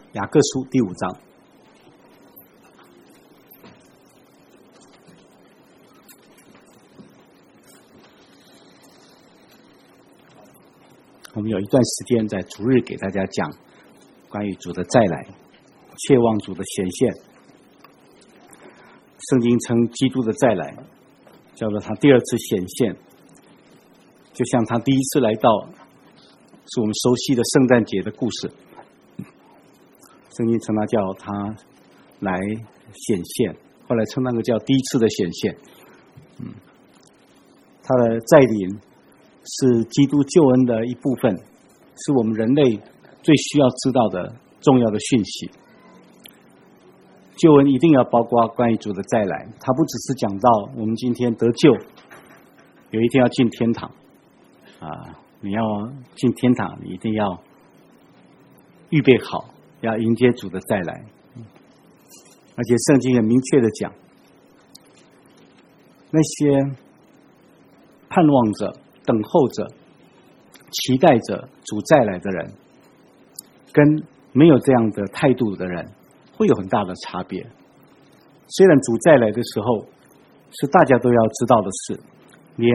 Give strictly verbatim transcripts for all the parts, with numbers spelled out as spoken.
雅各书第五章。我们有一段时间在主日给大家讲关于主的再来，切望主的显现。圣经称基督的再来叫做他第二次显现，就像他第一次来到是我们熟悉的圣诞节的故事，圣经称他叫他来显现，后来称那个叫第一次的显现。嗯，他的再临是基督救恩的一部分，是我们人类最需要知道的重要的讯息。救恩一定要包括关于主的再来，他不只是讲到我们今天得救，有一天要进天堂啊，你要进天堂，你一定要预备好，要迎接主的再来。而且圣经很明确的讲，那些盼望着、等候着、期待着主再来的人，跟没有这样的态度的人会有很大的差别。虽然主再来的时候是大家都要知道的事，连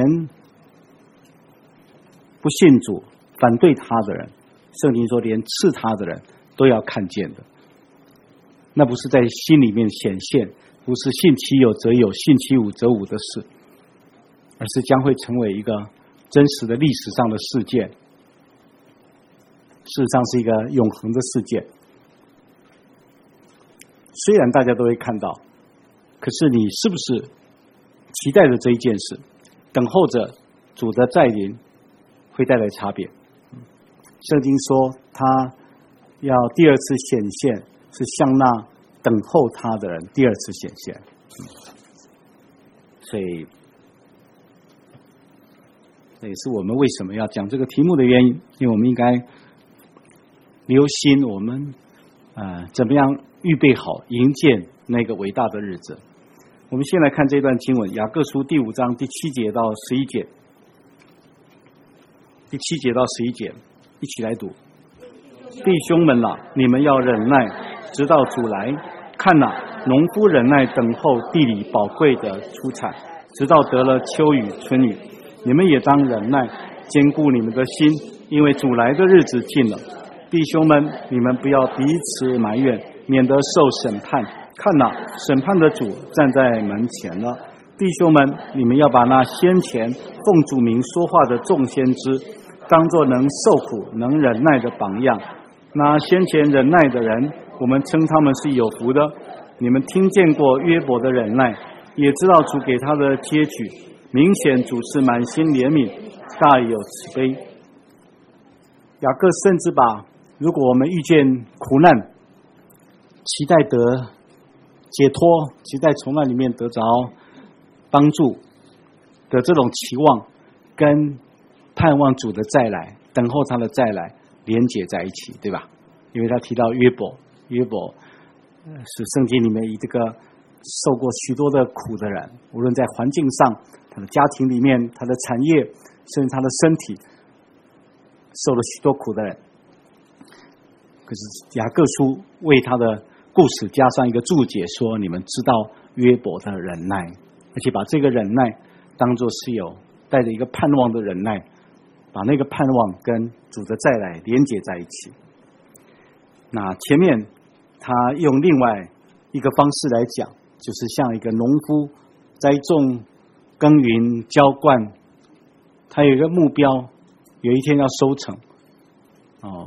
不信主、反对他的人，圣经说连刺他的人都要看见的。那不是在心里面显现，不是信其有则有，信其无则无的事，而是将会成为一个真实的历史上的事件，事实上是一个永恒的事件。虽然大家都会看到，可是你是不是期待着这一件事，等候着主的再临，会带来差别。圣经说他要第二次显现，是向那等候他的人第二次显现。所以这也是我们为什么要讲这个题目的原因，因为我们应该留心我们呃怎么样预备好迎接那个伟大的日子。我们先来看这段经文，雅各书第五章第七节到十一节。第七节到十一节，一起来读。弟兄们啊，你们要忍耐，直到主来。看哪，农夫忍耐等候地里宝贵的出产，直到得了秋雨春雨。你们也当忍耐，坚固你们的心，因为主来的日子近了。弟兄们，你们不要彼此埋怨，免得受审判。看哪，审判的主站在门前了。弟兄们，你们要把那先前奉主名说话的众先知当作能受苦能忍耐的榜样。那先前忍耐的人，我们称他们是有福的。你们听见过约伯的忍耐，也知道主给他的接举，明显主是满心怜悯，大有慈悲。雅各甚至把如果我们遇见苦难，期待得解脱，期待从那里面得着帮助的这种期望，跟盼望主的再来，等候他的再来连结在一起，对吧？因为他提到约伯，约伯是圣经里面一个受过许多的苦的人，无论在环境上，他的家庭里面，他的产业，甚至他的身体受了许多苦的人。可是雅各书为他的故事加上一个注解，说你们知道约伯的忍耐，而且把这个忍耐当作是有带着一个盼望的忍耐，把那个盼望跟主的再来连结在一起。那前面他用另外一个方式来讲，就是像一个农夫栽种耕耘浇灌，他有一个目标，有一天要收成。哦，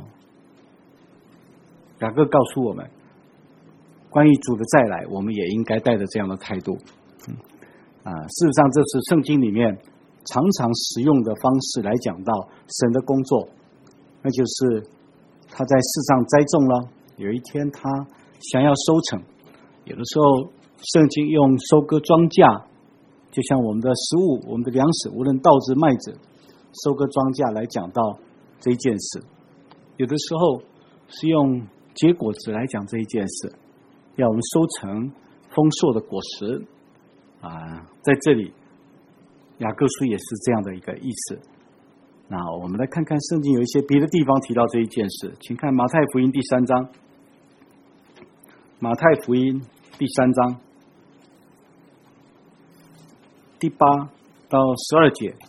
雅各告诉我们，关于主的再来，我们也应该带着这样的态度。嗯啊，事实上这是圣经里面常常使用的方式来讲到神的工作，那就是他在世上栽种了，有一天他想要收成。有的时候圣经用收割庄稼，就像我们的食物，我们的粮食，无论稻子麦子，收割庄稼来讲到这一件事。有的时候是用结果子来讲这一件事，要我们收成丰硕的果实啊，在这里雅各书也是这样的一个意思。那我们来看看圣经有一些别的地方提到这一件事，请看马太福音第三章。 马太福音第三章第八到十二节，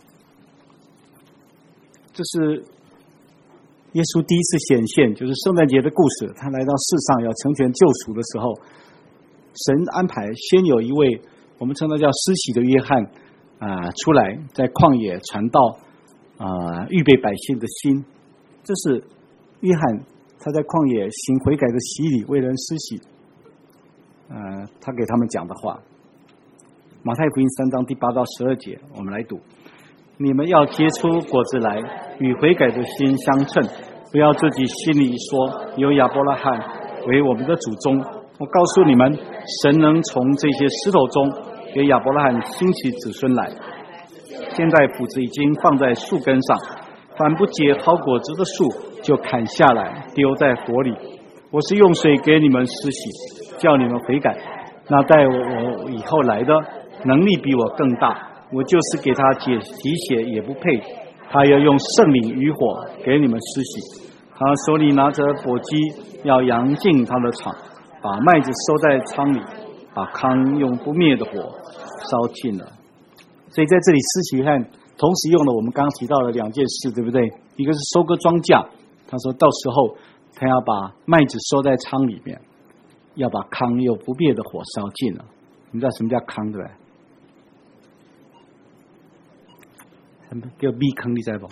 这是耶稣第一次显现，就是圣诞节的故事。他来到世上要成全救赎的时候，神安排先有一位我们称他叫施洗的约翰啊、呃、出来，在旷野传道啊、呃，预备百姓的心。这是约翰他在旷野行悔改的洗礼，为人施洗。呃，他给他们讲的话，马太福音三章第八到十二节，我们来读：你们要结出果子来，与悔改的心相称，不要自己心里说有亚伯拉罕为我们的祖宗。我告诉你们，神能从这些石头中给亚伯拉罕兴起子孙来。现在斧子已经放在树根上，凡不结好果子的树就砍下来丢在火里。我是用水给你们施洗，叫你们悔改。那带我以后来的能力比我更大，我就是给他解提血也不配。他要用圣灵与火给你们施洗，他手里拿着簸箕，要扬进他的场，把麦子收在仓里，把糠用不灭的火烧尽了。所以在这里施洗约翰同时用了我们刚刚提到的两件事，对不对？一个是收割庄稼，他说到时候他要把麦子收在仓里面，要把糠用不灭的火烧尽了。你知道什么叫糠对不对？叫米坑，你知道不？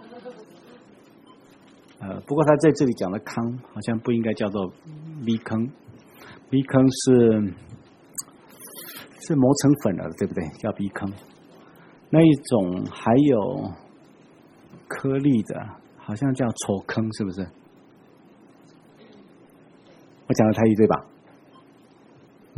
呃，不过他在这里讲的糠好像不应该叫做米坑，米坑是是磨成粉了，对不对？叫米坑。那一种还有颗粒的，好像叫丑坑，是不是？我讲的台语对吧？嗯。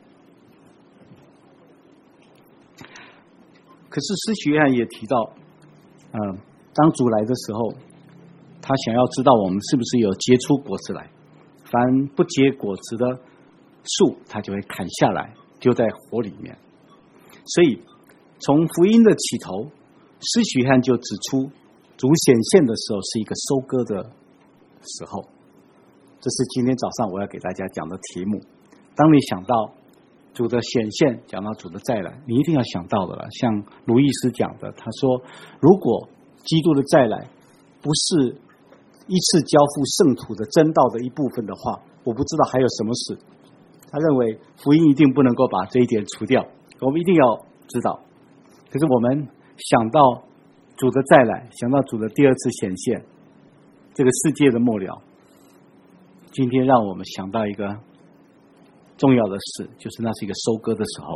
可是施洗约翰也提到，呃，当主来的时候，他想要知道我们是不是有结出果子来。凡不结果子的树，他就会砍下来丢在火里面。所以从福音的起头，施洗约翰就指出，主显现的时候是一个收割的时候。这是今天早上我要给大家讲的题目。当你想到主的显现，讲到主的再来，你一定要想到的了。像鲁易斯讲的，他说，如果基督的再来不是一次交付圣徒的真道的一部分的话，我不知道还有什么事。他认为福音一定不能够把这一点除掉，我们一定要知道。可是我们想到主的再来，想到主的第二次显现，这个世界的末了，今天让我们想到一个重要的事，就是那是一个收割的时候。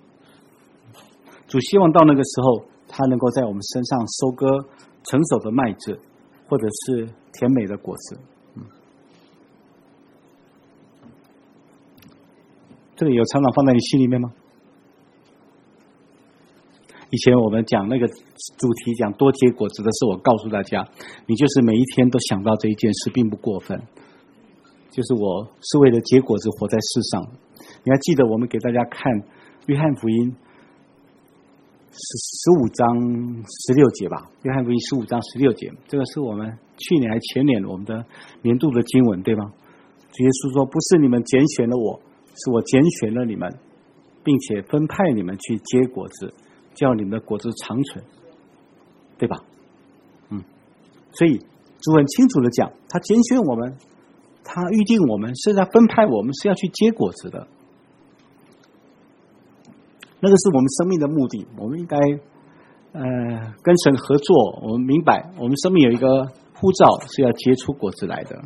主希望到那个时候，他能够在我们身上收割成熟的麦子，或者是甜美的果子。嗯，这个有常常放在你心里面吗？以前我们讲那个主题，讲多结果子的时候，我告诉大家，你就是每一天都想到这一件事，并不过分。就是我是为了结果子活在世上。你还记得我们给大家看约翰福音十五章十六节吧？约翰福音十五章十六节，这个是我们去年还前年我们的年度的经文，对吗？主耶稣说，不是你们拣选了我，是我拣选了你们，并且分派你们去结果子，叫你们的果子长存，对吧？嗯，所以主很清楚的讲，他拣选我们，他预定我们，是在分派我们，是要去结果子的。那个是我们生命的目的，我们应该呃跟神合作。我们明白，我们生命有一个呼召，是要结出果子来的。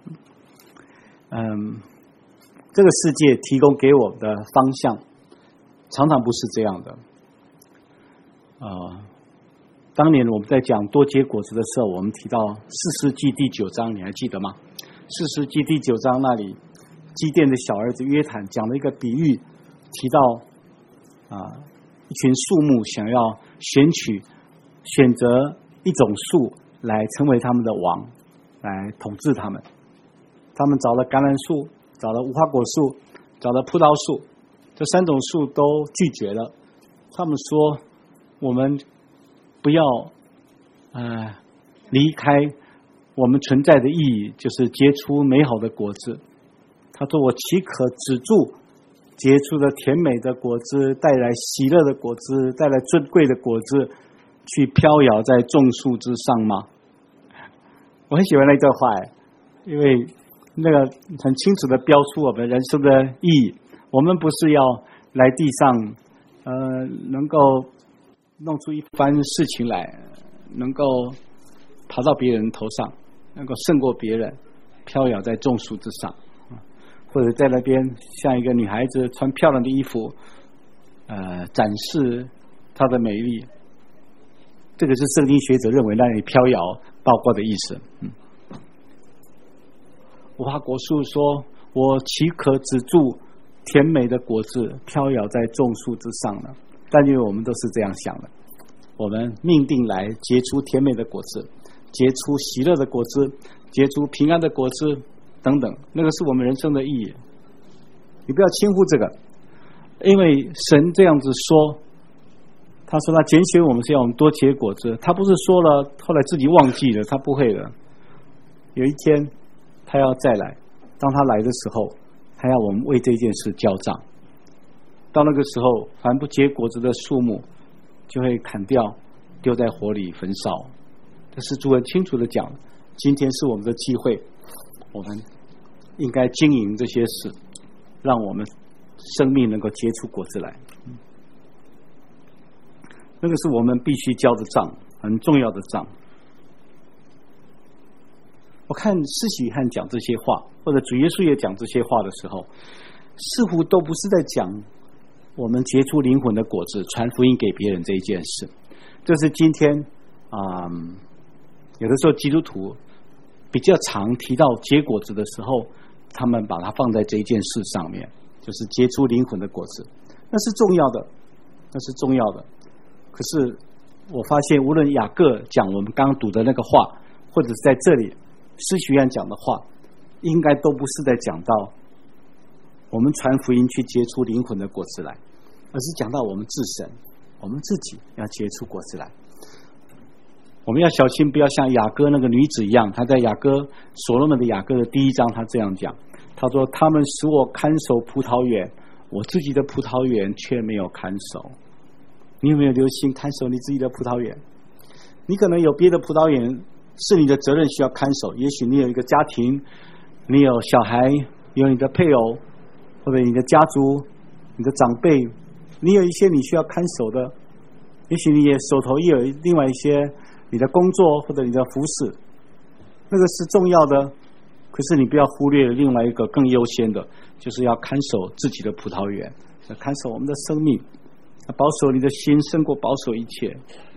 嗯，这个世界提供给我们的方向，常常不是这样的。啊、呃，当年我们在讲多结果子的时候，我们提到士师记第九章，你还记得吗？士师记第九章那里，基甸的小儿子约坦讲了一个比喻，提到啊，一群树木想要选取选择一种树来成为他们的王，来统治他们。他们找了橄榄树，找了无花果树，找了葡萄树，这三种树都拒绝了。他们说，我们不要呃离开我们存在的意义，就是结出美好的果子。他他说：“我岂可止住结出了甜美的果子，带来喜乐的果子，带来尊贵的果子，去飘摇在众树之上吗？”我很喜欢那段话，因为那个很清楚的标出我们人生的意义。我们不是要来地上，呃，能够弄出一番事情来，能够爬到别人头上，能够胜过别人，飘摇在众树之上，或者在那边像一个女孩子穿漂亮的衣服，呃，展示她的美丽。这个是圣经学者认为那里飘摇包括的意思。嗯，无花果树说：“我岂可止住甜美的果子飘摇在众树之上呢？”但因为我们都是这样想的，我们命定来结出甜美的果子，结出喜乐的果子，结出平安的果子等等，那个是我们人生的意义。你不要轻忽这个，因为神这样子说，他说他拣选我们是要我们多结果子，他不是说了后来自己忘记了，他不会的。有一天他要再来，当他来的时候，他要我们为这件事交账。到那个时候，凡不结果子的树木就会砍掉，丢在火里焚烧。这是主很清楚的讲，今天是我们的机会，我们应该经营这些事，让我们生命能够结出果子来。那个是我们必须交的账，很重要的账。我看施洗约翰讲这些话，或者主耶稣也讲这些话的时候，似乎都不是在讲我们结出灵魂的果子，传福音给别人这一件事。这是今天啊、嗯，有的时候基督徒比较常提到结果子的时候，他们把它放在这一件事上面，就是结出灵魂的果子，那是重要的，那是重要的。可是我发现，无论雅各讲我们刚刚读的那个话，或者是在这里施洗约翰讲的话，应该都不是在讲到我们传福音去结出灵魂的果子来，而是讲到我们自身，我们自己要结出果子来。我们要小心，不要像雅各那个女子一样，她在雅各所罗门的雅各的第一章，她这样讲，她说：“他们使我看守葡萄园，我自己的葡萄园却没有看守。”你有没有留心看守你自己的葡萄园？你可能有别的葡萄园是你的责任需要看守，也许你有一个家庭，你有小孩，有你的配偶，或者你的家族，你的长辈，你有一些你需要看守的，也许你也手头也有另外一些你的工作或者你的服侍，那个是重要的。可是你不要忽略了另外一个更优先的，就是要看守自己的葡萄园，要看守我们的生命，保守你的心胜过保守一切。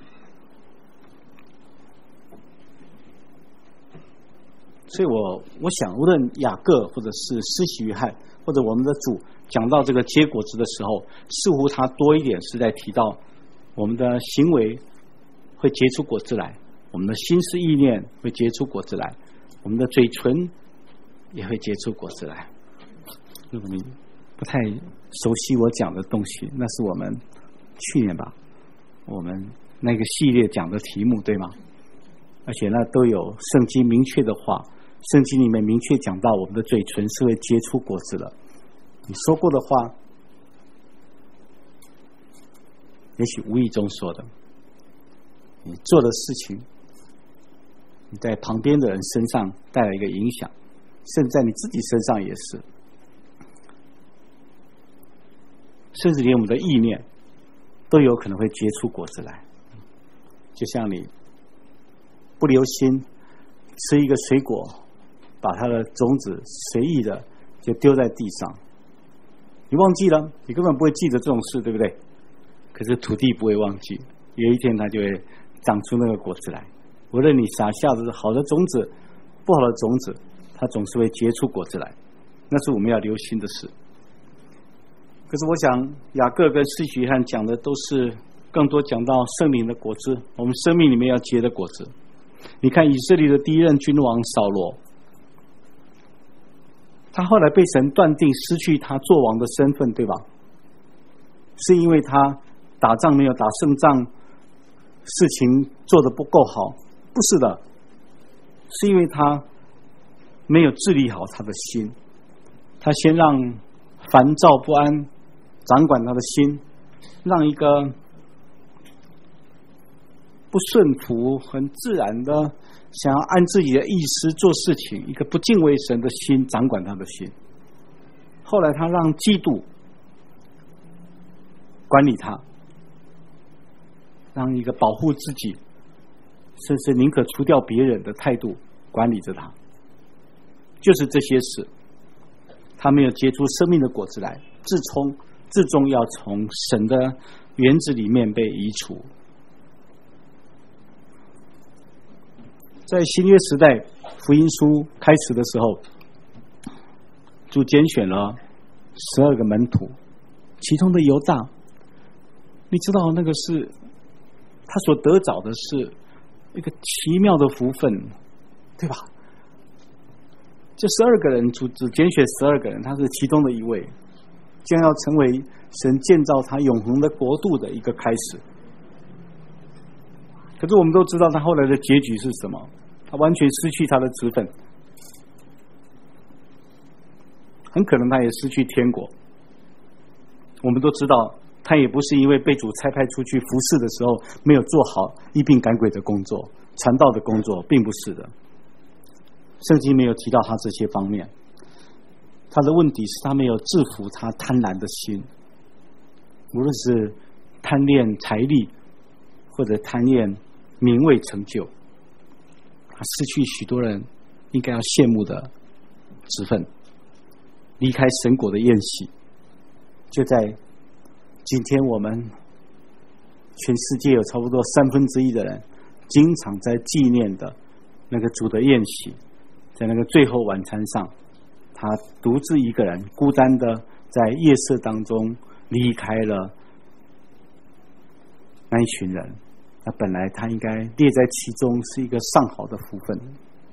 所以我我想，无论雅各或者是施洗约翰或者我们的主讲到这个结果子的时候，似乎他多一点是在提到我们的行为会结出果子来，我们的心思意念会结出果子来，我们的嘴唇也会结出果子来。如果你不太熟悉我讲的东西，那是我们去年吧，我们那个系列讲的题目，对吗？而且呢，都有圣经明确的话，圣经里面明确讲到我们的嘴唇是会结出果子的。你说过的话，也许无意中说的，你做的事情，你在旁边的人身上带来一个影响，甚至在你自己身上也是，甚至连我们的意念都有可能会结出果子来。就像你不留心吃一个水果，把它的种子随意的就丢在地上，你忘记了，你根本不会记得这种事，对不对？可是土地不会忘记，有一天它就会长出那个果子来。无论你撒下的是好的种子不好的种子，它总是会结出果子来，那是我们要留心的事。可是我想雅各跟施洗约翰讲的都是更多讲到圣灵的果子，我们生命里面要结的果子。你看以色列的第一任君王扫罗，他后来被神断定失去他做王的身份，对吧？是因为他打仗没有打胜仗，事情做得不够好？不是的，是因为他没有治理好他的心， 他先让烦躁不安掌管他的心，让一个不顺服、很自然的想要按自己的意思做事情，一个不敬畏神的心掌管他的心。后来他让嫉妒管理他，让一个保护自己，甚至宁可除掉别人的态度管理着他。就是这些事，他没有结出生命的果子来，至终至终要从神的园子里面被移除。在新约时代福音书开始的时候，主拣选了十二个门徒，其中的犹大，你知道那个是他所得着的是一个奇妙的福分，对吧？这十二个人，主只拣选十二个人，他是其中的一位，将要成为神建造他永恒的国度的一个开始。可是我们都知道他后来的结局是什么，他完全失去他的职分，很可能他也失去天国。我们都知道他也不是因为被主差派出去服侍的时候没有做好医病赶鬼的工作、传道的工作，并不是的。圣经没有提到他这些方面，他的问题是他没有制服他贪婪的心，无论是贪恋财力或者贪恋名位成就，他失去许多人应该要羡慕的职分，离开神国的宴席。就在今天，我们全世界有差不多三分之一的人经常在纪念的那个主的宴席，在那个最后晚餐上，他独自一个人孤单的在夜色当中离开了那一群人，那本来他应该列在其中，是一个上好的福分。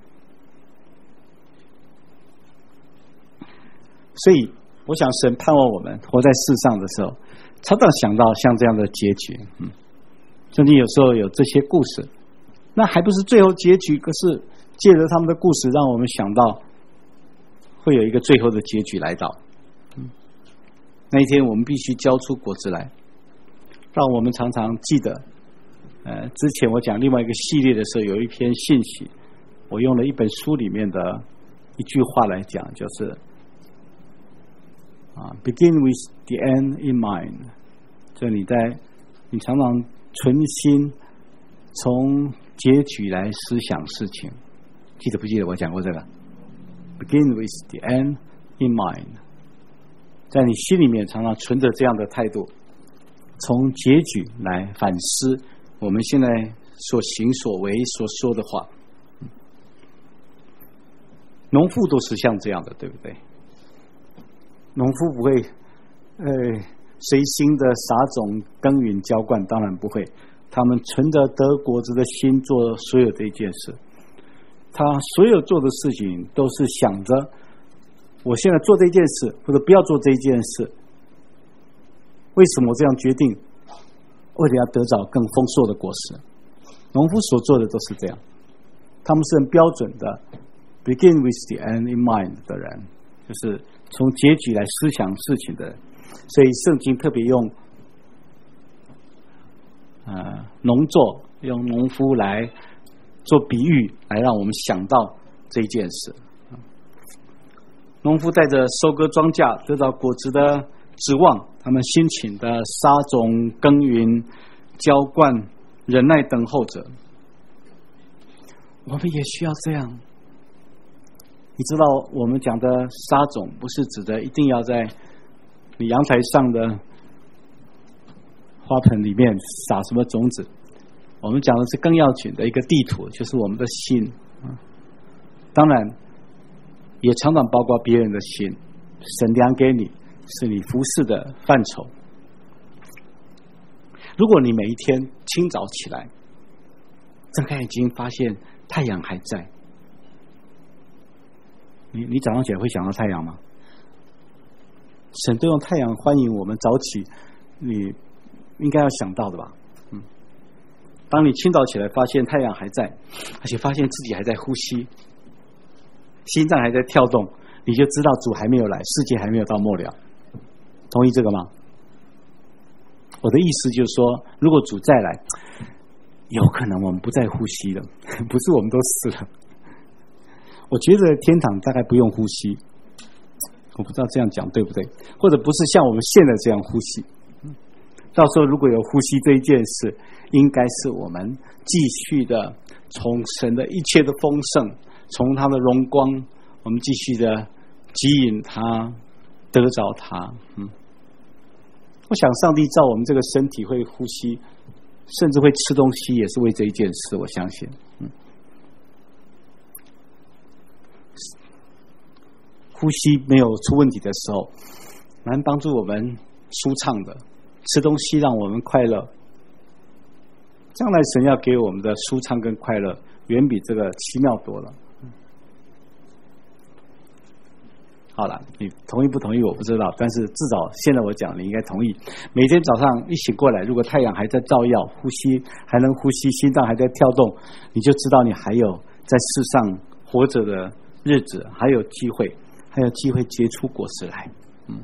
所以我想神盼望我们活在世上的时候，常常想到像这样的结局。嗯，圣经有时候有这些故事，那还不是最后结局，可是借着他们的故事，让我们想到会有一个最后的结局来到。嗯，那一天我们必须交出果子来，让我们常常记得。呃，之前我讲另外一个系列的时候，有一篇信息，我用了一本书里面的一句话来讲，就是啊 ，begin with the end in mind， 就你在你常常存心从结局来思想事情，记得不记得我讲过这个 ？begin with the end in mind， 在你心里面常常存着这样的态度，从结局来反思我们现在所行所为所说的话。农妇都是像这样的，对不对？农夫不会呃随心的撒种耕耘浇灌，当然不会，他们存着得果子的心做所有的一件事，他所有做的事情都是想着我现在做这件事或者不要做这件事，为什么我这样决定？为了要得着更丰硕的果实。农夫所做的都是这样，他们是很标准的 begin with the end in mind 的人，就是从结局来思想事情的人。所以圣经特别用呃农作，用农夫来做比喻，来让我们想到这一件事。农夫带着收割庄稼得到果子的指望，他们辛勤的撒种耕耘浇灌忍耐等候着。我们也需要这样。你知道我们讲的撒种不是指的一定要在你阳台上的花盆里面撒什么种子，我们讲的是更要紧的一个地图，就是我们的心。当然也常常包括别人的心，神量给你是你服侍的范畴。如果你每一天清早起来睁开眼睛发现太阳还在，你你早上起来会想到太阳吗？神都用太阳欢迎我们早起，你应该要想到的吧。嗯，当你清早起来发现太阳还在，而且发现自己还在呼吸，心脏还在跳动， 你就知道主还没有来，世界还没有到末了。同意这个吗？我的意思就是说，如果主再来，有可能我们不再呼吸了，不是我们都死了。我觉得天堂大概不用呼吸，我不知道这样讲对不对，或者不是像我们现在这样呼吸。到时候如果有呼吸这一件事，应该是我们继续的从神的一切的丰盛，从他的荣光，我们继续的吸引他，得着他。嗯，我想上帝造我们这个身体会呼吸，甚至会吃东西，也是为这一件事，我相信。嗯，呼吸没有出问题的时候，能帮助我们舒畅的。吃东西让我们快乐，将来神要给我们的舒畅跟快乐，远比这个奇妙多了。好了，你同意不同意我不知道，但是至少现在我讲，你应该同意。每天早上一醒过来，如果太阳还在照耀，呼吸还能呼吸，心脏还在跳动，你就知道你还有在世上活着的日子，还有机会，还有机会结出果实来。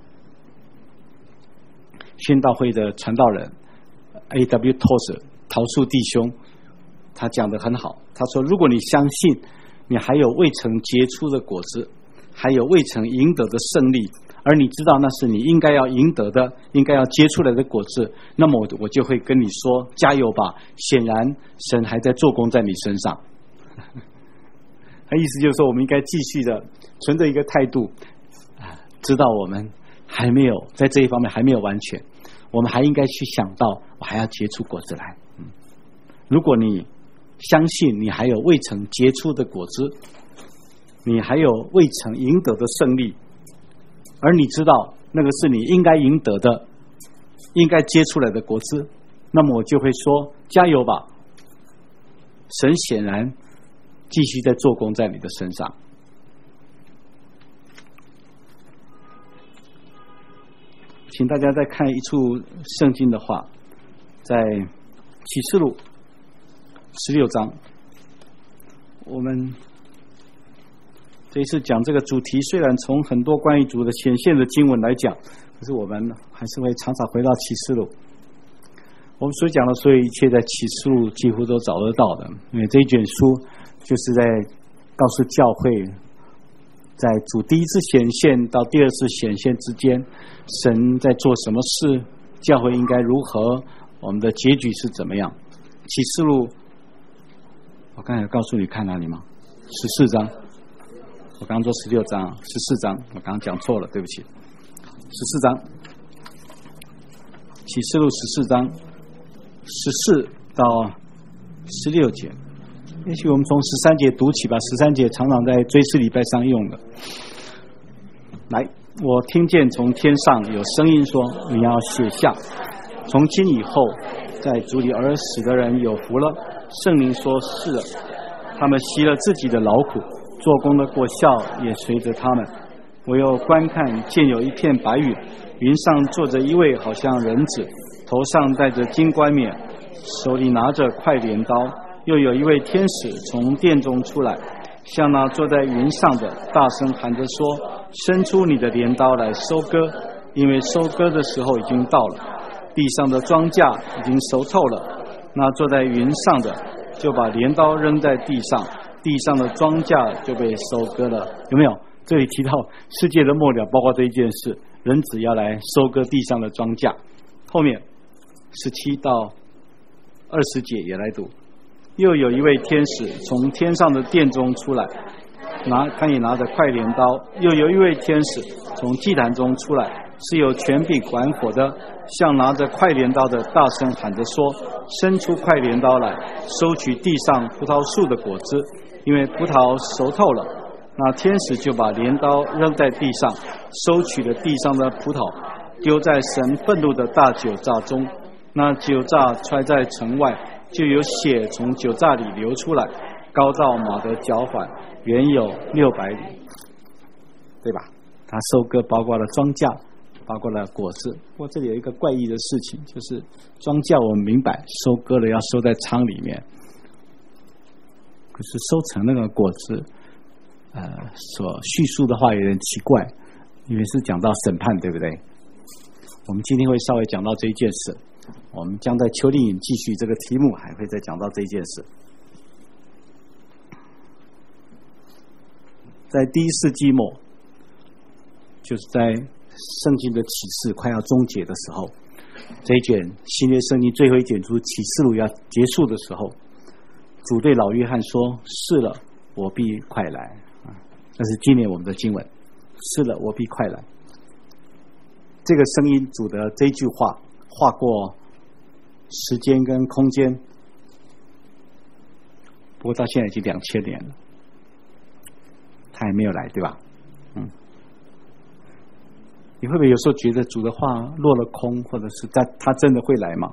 宣道会的传道人 A W Tozer 陶树弟兄，他讲得很好。他说，如果你相信你还有未曾结出的果子，还有未曾赢得的胜利，而你知道那是你应该要赢得的，应该要结出来的果子，那么我就会跟你说加油吧，显然神还在做工在你身上。他意思就是说，我们应该继续的存着一个态度，知道我们还没有在这一方面还没有完全，我们还应该去想到我还要结出果子来。嗯，如果你相信你还有未曾结出的果子，你还有未曾赢得的胜利，而你知道那个是你应该赢得的，应该结出来的果子，那么我就会说加油吧，神显然继续在做工在你的身上。请大家再看一处圣经的话，在启示录十六章，我们这一次讲这个主题，虽然从很多关于主的显现的经文来讲，可是我们还是会常常回到启示录。我们所讲的所有一切在启示录几乎都找得到的，因为这一卷书就是在告诉教会，在主第一次显现到第二次显现之间，神在做什么事，教会应该如何，我们的结局是怎么样。启示录我刚才告诉你看哪里吗？十四章，我刚刚说十六章，十四章，我刚刚讲错了，对不起。十四章，启示录十四章十四到十六节，也许我们从十三节读起吧，十三节常常在追思礼拜上用的。来，我听见从天上有声音说，你要写下，从今以后在主里而死的人有福了。圣灵说，是的，他们息了自己的劳苦，做工的果效也随着他们。我又观看，见有一片白云，云上坐着一位好像人子，头上戴着金冠冕，手里拿着快镰刀。又有一位天使从殿中出来，向那坐在云上的大声喊着说，伸出你的镰刀来收割，因为收割的时候已经到了，地上的庄稼已经熟透了。那坐在云上的就把镰刀扔在地上，地上的庄稼就被收割了。有没有？这里提到世界的末了，包括这一件事，人子要来收割地上的庄稼。后面十七到二十节也来读。又有一位天使从天上的殿中出来，拿他也拿着快镰刀。又有一位天使从祭坛中出来，是有权柄管火的，向拿着快镰刀的大声喊着说，伸出快镰刀来，收取地上葡萄树的果子，因为葡萄熟透了。那天使就把镰刀扔在地上，收取了地上的葡萄，丢在神愤怒的大酒榨中。那酒榨揣在城外，就有血从酒榨里流出来，高到马的脚踝，远有六百里，对吧？他收割包括了庄稼，包括了果子。不过这里有一个怪异的事情，就是庄稼我们明白收割了要收在仓里面，可是收成那个果子呃所叙述的话有点奇怪，因为是讲到审判，对不对？我们今天会稍微讲到这一件事，我们将在邱丽颖继续这个题目，还会再讲到这一件事。在第一世纪末，就是在圣经的启示快要终结的时候，这一卷新约圣经最后一卷出启示录要结束的时候，主对老约翰说：是了，我必快来。这是今年我们的经文，是了，我必快来。这个声音，主的这句话划过时间跟空间，不过到现在已经两千年了，他还没有来，对吧？嗯，你会不会有时候觉得主的话落了空，或者是他他真的会来吗？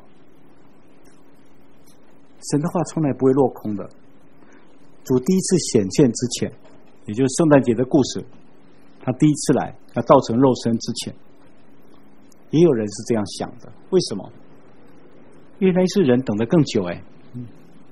神的话从来不会落空的。主第一次显现之前，也就是圣诞节的故事，他第一次来，他道成肉身之前，也有人是这样想的。为什么？因为那是人等得更久哎。嗯，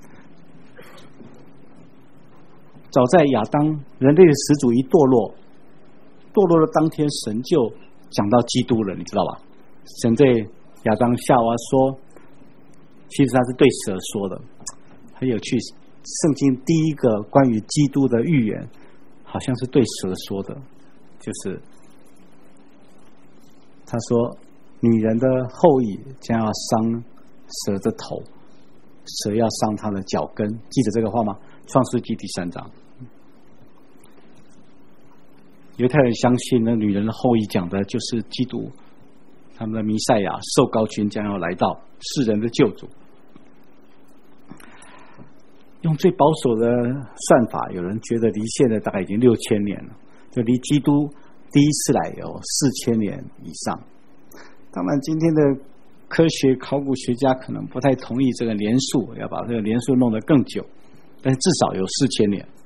早在亚当人类的始祖一堕落，堕落的当天，神就讲到基督了，你知道吧？神对亚当夏娃说，其实他是对蛇说的，很有趣。圣经第一个关于基督的预言，好像是对蛇说的，就是他说：“女人的后裔将要伤蛇的头，蛇要伤他的脚跟。”记得这个话吗？创世纪第三章。犹太人相信那女人的后裔讲的就是基督，他们的弥赛亚受膏君将要来到，世人的救主。用最保守的算法，有人觉得离现在大概已经六千年了，就离基督第一次来有四千年以上。当然，今天的科学考古学家可能不太同意这个年数，要把这个年数弄得更久，但是至少有四千年。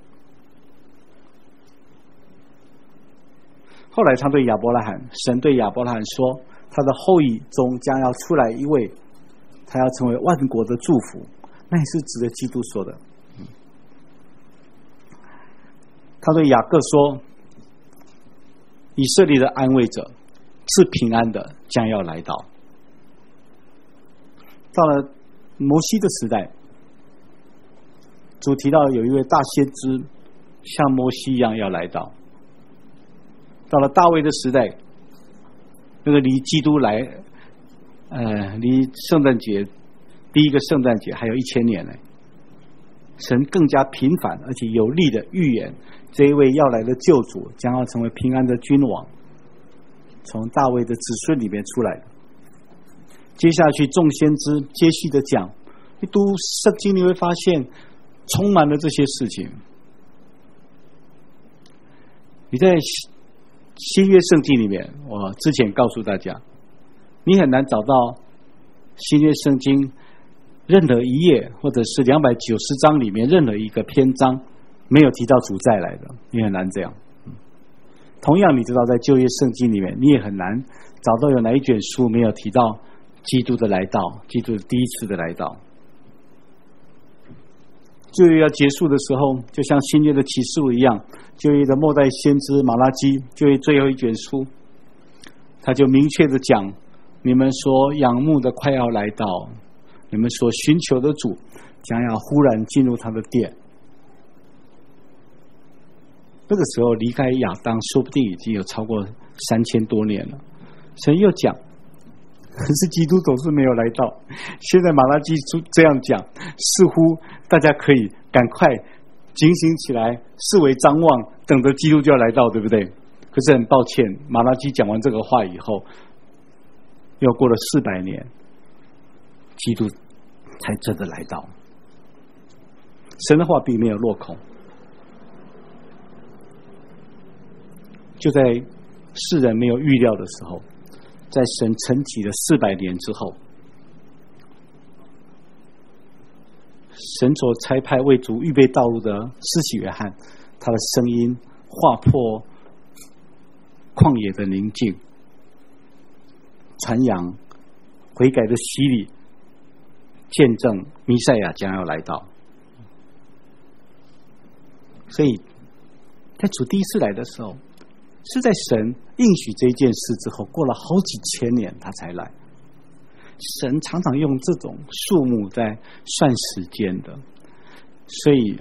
后来他对亚伯拉罕，神对亚伯拉罕说，他的后裔中将要出来一位，他要成为万国的祝福。那也是指着基督说的。他对雅各说，以色列的安慰者，是平安的，将要来到。到了摩西的时代，主提到有一位大先知像摩西一样要来到。到了大卫的时代，那个离基督来呃，离圣诞节第一个圣诞节还有一千年呢。神更加频繁而且有力的预言，这一位要来的救主将要成为平安的君王，从大卫的子孙里面出来的。接下去众先知接续的讲，一读圣经你会发现充满了这些事情。你在新约圣经里面，我之前告诉大家，你很难找到新约圣经任何一页或者是两百九十章里面任何一个篇章没有提到主再来的，你很难这样。同样你知道在旧约圣经里面，你也很难找到有哪一卷书没有提到基督的来到，基督的第一次的来到。旧约要结束的时候，就像新约的启示录一样，旧约的末代先知马拉基，旧约最后一卷书，他就明确的讲，你们所仰慕的快要来到，你们所寻求的主将要忽然进入他的殿。那个时候离开亚当说不定已经有超过三千多年了。神又讲，可是基督总是没有来到。现在马拉基这样讲，似乎大家可以赶快警醒起来，视为张望，等着基督就要来到，对不对？可是很抱歉，马拉基讲完这个话以后，又过了四百年，基督才真的来到。神的话并没有落空，就在世人没有预料的时候，在神沉寂了四百年之后，神所差派为主预备道路的施洗约翰，他的声音划破旷野的宁静，传扬悔改的洗礼，见证弥赛亚将要来到。所以在主第一次来的时候，是在神应许这件事之后，过了好几千年他才来。神常常用这种数目在算时间的，所以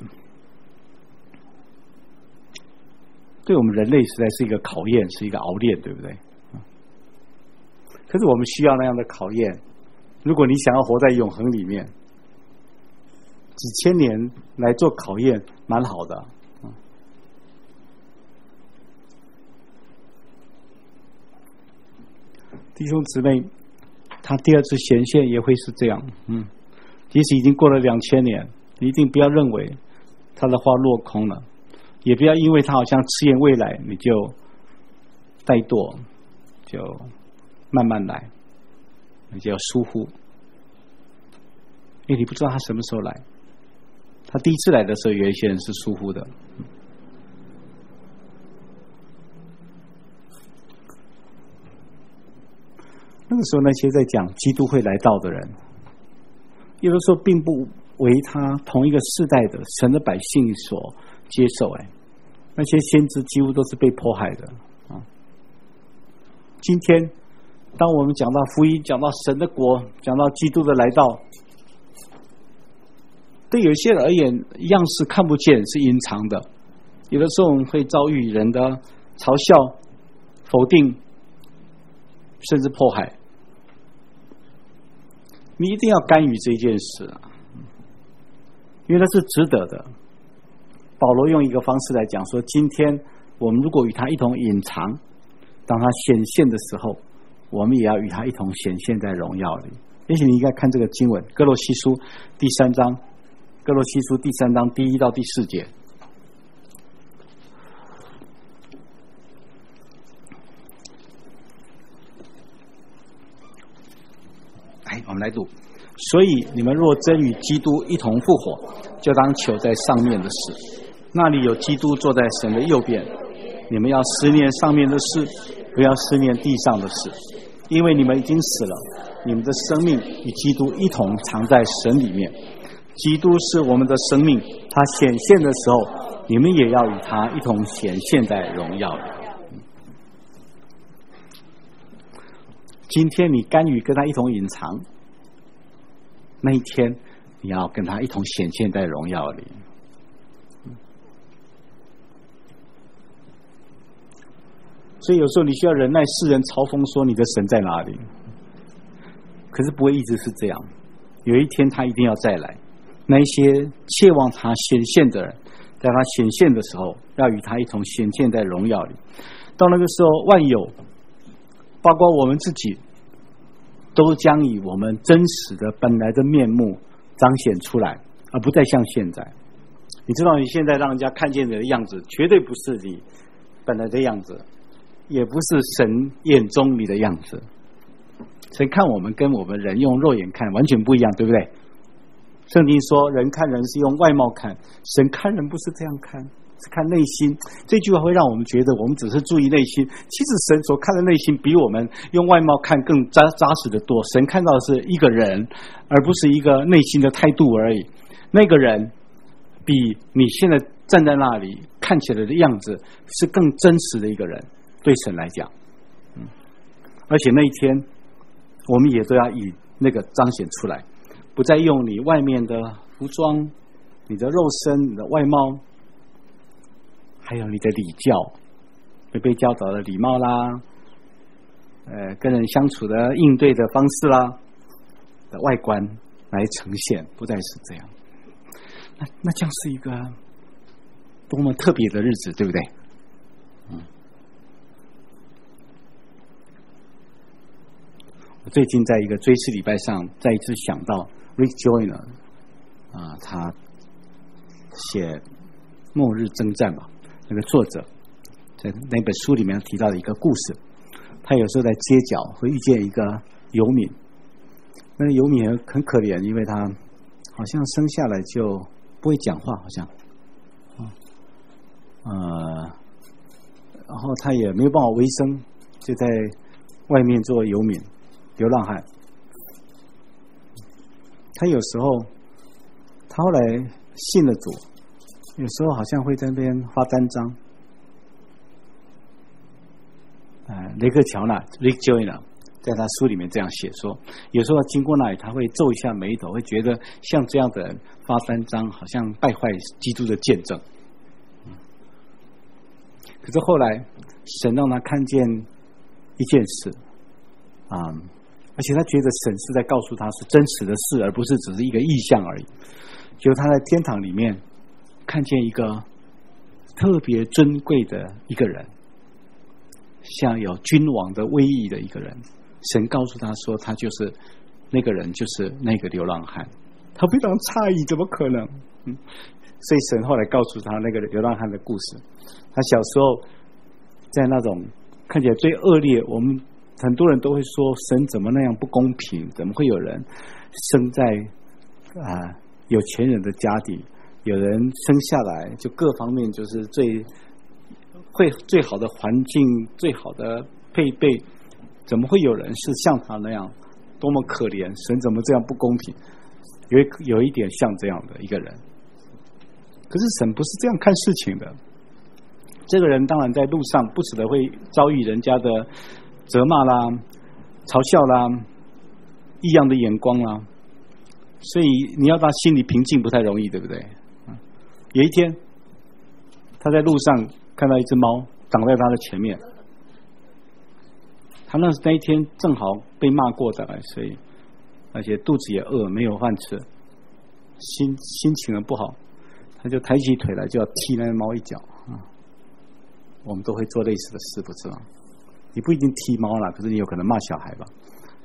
对我们人类实在是一个考验，是一个熬炼，对不对？可是我们需要那样的考验。如果你想要活在永恒里面，几千年来做考验蛮好的。弟兄姊妹，他第二次显现也会是这样。嗯，即使已经过了两千年，你一定不要认为他的话落空了，也不要因为他好像迟延未来，你就怠惰，就慢慢来，你就要疏忽，因为你不知道他什么时候来。他第一次来的时候，有一些人是疏忽的。那个时候，那些在讲基督会来到的人，有的时候并不为他同一个世代的神的百姓所接受。哎，那些先知几乎都是被迫害的啊。今天，当我们讲到福音，讲到神的国，讲到基督的来到，对有些人而言，样式看不见，是隐藏的。有的时候我们会遭遇人的嘲笑、否定，甚至迫害。你一定要干预这件事啊，因为那是值得的。保罗用一个方式来讲说，今天我们如果与他一同隐藏，当他显现的时候，我们也要与他一同显现在荣耀里。也许你应该看这个经文，哥罗西书第三章，哥罗西书第三章第一到第四节。来，我们来读。所以你们若真与基督一同复活，就当求在上面的事，那里有基督坐在神的右边。你们要思念上面的事，不要思念地上的事，因为你们已经死了，你们的生命与基督一同藏在神里面。基督是我们的生命，他显现的时候，你们也要与他一同显现在荣耀里。今天你甘于跟他一同隐藏，那一天你要跟他一同显现在荣耀里。所以有时候你需要忍耐世人嘲讽说你的神在哪里，可是不会一直是这样，有一天他一定要再来。那一些切望他显现的人，在他显现的时候，要与他一同显现在荣耀里。到那个时候，万有包括我们自己，都将以我们真实的本来的面目彰显出来，而不再像现在。你知道你现在让人家看见你的样子，绝对不是你本来的样子，也不是神眼中你的样子。神看我们跟我们人用肉眼看完全不一样，对不对？圣经说人看人是用外貌看，神看人不是这样看，是看内心。这句话会让我们觉得我们只是注意内心，其实神所看的内心比我们用外貌看更扎扎实的多。神看到的是一个人，而不是一个内心的态度而已。那个人比你现在站在那里看起来的样子是更真实的一个人，对神来讲。嗯，而且那一天我们也都要以那个彰显出来，不再用你外面的服装、你的肉身、你的外貌，还有你的礼教，会被教导的礼貌啦，呃，跟人相处的应对的方式啦的外观来呈现，不再是这样。那那将是一个多么特别的日子，对不对？嗯。我最近在一个追思礼拜上，再一次想到 Rick Joyner 啊，他写《末日征战》嘛，那个作者在那本书里面提到的一个故事。他有时候在街角会遇见一个游民，那个游民很很可怜，因为他好像生下来就不会讲话，好像，呃，然后他也没有办法维生，就在外面做游民。流浪汉，他有时候，他后来信了主，有时候好像会在那边发单张， 雷克乔纳 Rick Joyner 在他书里面这样写说，有时候经过那里，他会皱一下眉头，会觉得像这样的人发三章，好像败坏基督的见证。可是后来，神让他看见一件事，啊、嗯，而且他觉得神是在告诉他是真实的事，而不是只是一个意象而已。就是他在天堂里面看见一个特别尊贵的一个人，像有君王的威仪的一个人。神告诉他说，他就是那个人，就是那个流浪汉。他非常诧异，怎么可能？嗯，所以神后来告诉他那个流浪汉的故事。他小时候在那种看起来最恶劣，我们很多人都会说神怎么那样不公平？怎么会有人生在啊、呃、有钱人的家底？有人生下来就各方面就是最会最好的环境、最好的配备，怎么会有人是像他那样多么可怜？神怎么这样不公平？有一有一点像这样的一个人，可是神不是这样看事情的。这个人当然在路上不时的会遭遇人家的责骂啦、嘲笑啦、异样的眼光啦，所以你要他心里平静不太容易，对不对？有一天，他在路上看到一只猫挡在他的前面，他那那一天正好被骂过的，所以而且肚子也饿，没有饭吃，心心情很不好，他就抬起腿来就要踢那猫一脚。我们都会做类似的事，不是吗？你不一定踢猫啦，可是你有可能骂小孩吧。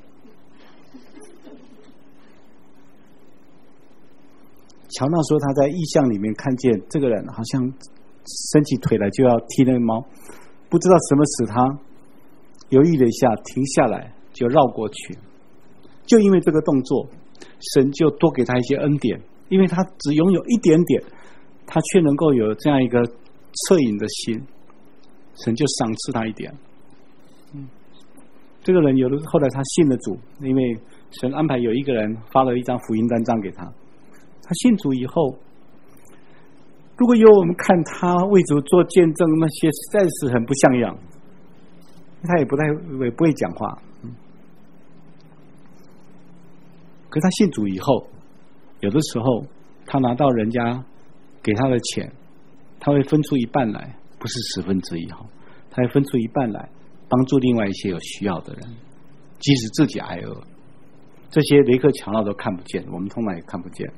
乔纳说他在异象里面看见这个人好像伸起腿来就要踢那个猫，不知道什么使他犹豫了一下，停下来就绕过去。就因为这个动作，神就多给他一些恩典，因为他只拥有一点点，他却能够有这样一个恻隐的心，神就赏赐他一点。嗯，这个人有的后来他信了主，因为神安排有一个人发了一张福音单张给他。他信主以后，如果有我们看他为主做见证，那些实在是很不像样。他也不太也不会讲话。嗯，可是他信主以后，有的时候他拿到人家给他的钱，他会分出一半来，不是十分之一哈，他会分出一半来帮助另外一些有需要的人，即使自己挨饿。这些雷克强盗都看不见，我们通常也看不见。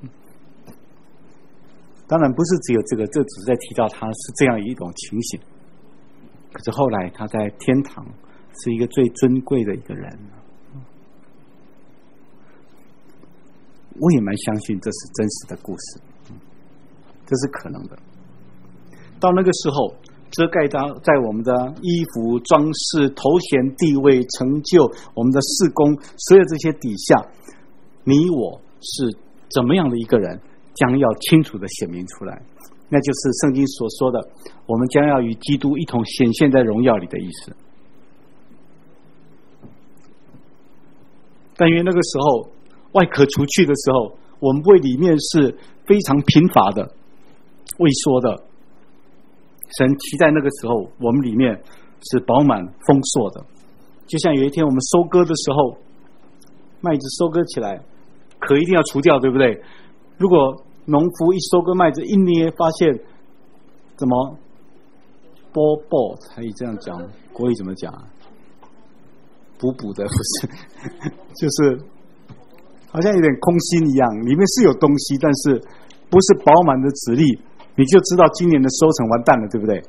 当然不是只有这个，这只是在提到他是这样一种情形。可是后来他在天堂是一个最尊贵的一个人，我也蛮相信这是真实的故事，这是可能的。到那个时候，遮盖在我们的衣服、装饰、头衔、地位、成就、我们的事工，所有这些底下，你我是怎么样的一个人，将要清楚的显明出来。那就是圣经所说的，我们将要与基督一同显现在荣耀里的意思。但愿那个时候外壳除去的时候，我们胃里面是非常贫乏的、萎缩的。神期待那个时候我们里面是饱满丰硕的，就像有一天我们收割的时候，麦子收割起来壳一定要除掉，对不对？如果农夫一收割麦子一捏，发现怎么波波，可以这样讲，国语怎么讲啊？补补的不是，就是好像有点空心一样，里面是有东西，但是不是饱满的籽粒，你就知道今年的收成完蛋了，对不对？